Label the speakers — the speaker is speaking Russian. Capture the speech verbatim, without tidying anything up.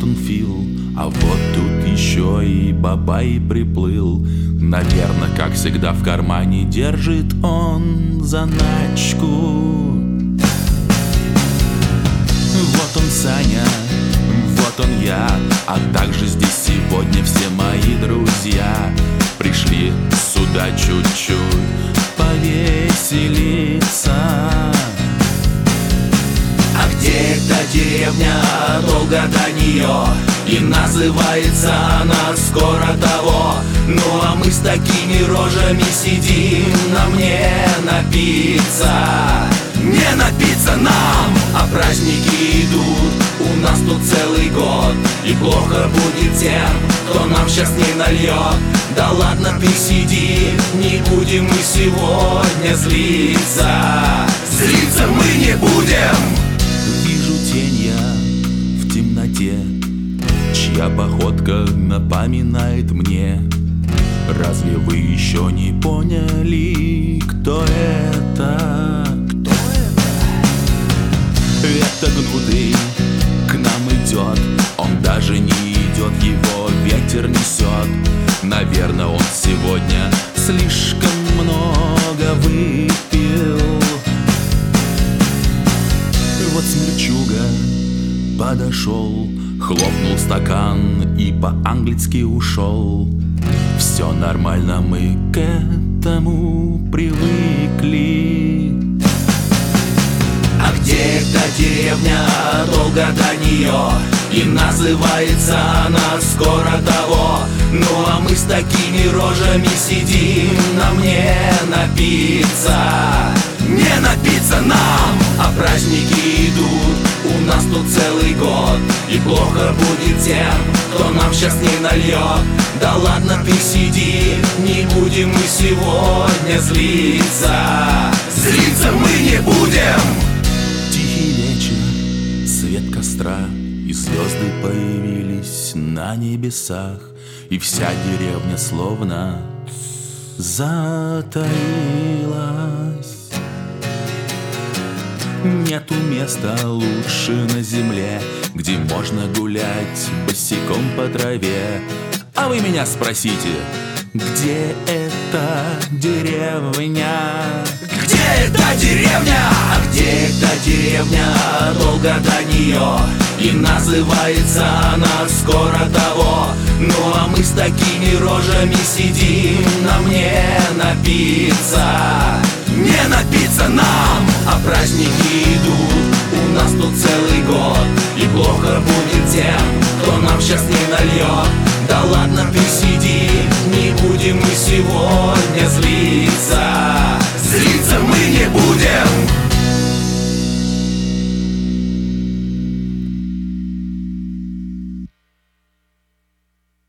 Speaker 1: он Фил, а вот тут еще и Бабай приплыл. Наверно, как всегда, в кармане держит он заначку. Вот он Саня, вот он я, а также здесь сегодня все мои друзья. Пришли сюда чуть-чуть повеселиться. А где эта деревня, долго до нее, и называется она скоро того. Ну а мы с такими рожами сидим, нам не напиться, не напиться нам. А праздники идут у нас тут целый год, и плохо будет тем, кто нам сейчас не нальет. Да ладно ты сиди, не будем мы сегодня злиться. Злиться мы не будем. Вижу тень я в темноте, чья походка напоминает мне. Разве вы еще не поняли, кто это? Кто это? Это Гнутый к нам идет. Он даже не идет, его ветер несет. Наверное, он сегодня слишком много выпил. Вот Смерчуга подошел, хлопнул стакан и по-английски ушел. Все нормально, мы к этому привыкли. А где эта деревня, долго до нее, и называется она скоро того. Ну а мы с такими рожами сидим, нам не напиться, не напиться нам. А праздники идут у нас тут целый год, и плохо будет тем, кто нам сейчас не нальет. Да ладно ты сиди, не будем мы сегодня злиться. Злиться мы не будем. Тихий вечер, свет костра, и звезды появились на небесах, и вся деревня словно затаилась. Нету места лучше на земле, где можно гулять босиком по траве. А вы меня спросите, где эта деревня? Где эта деревня? А где эта деревня, долго до нее, и называется она скоро того. Ну а мы с такими рожами сидим, нам не напиться, не напиться нам. А праздники идут у нас тут целый год, и плохо будет тем, кто нам сейчас не нальет. Да ладно ты сиди, не будем мы сегодня злиться.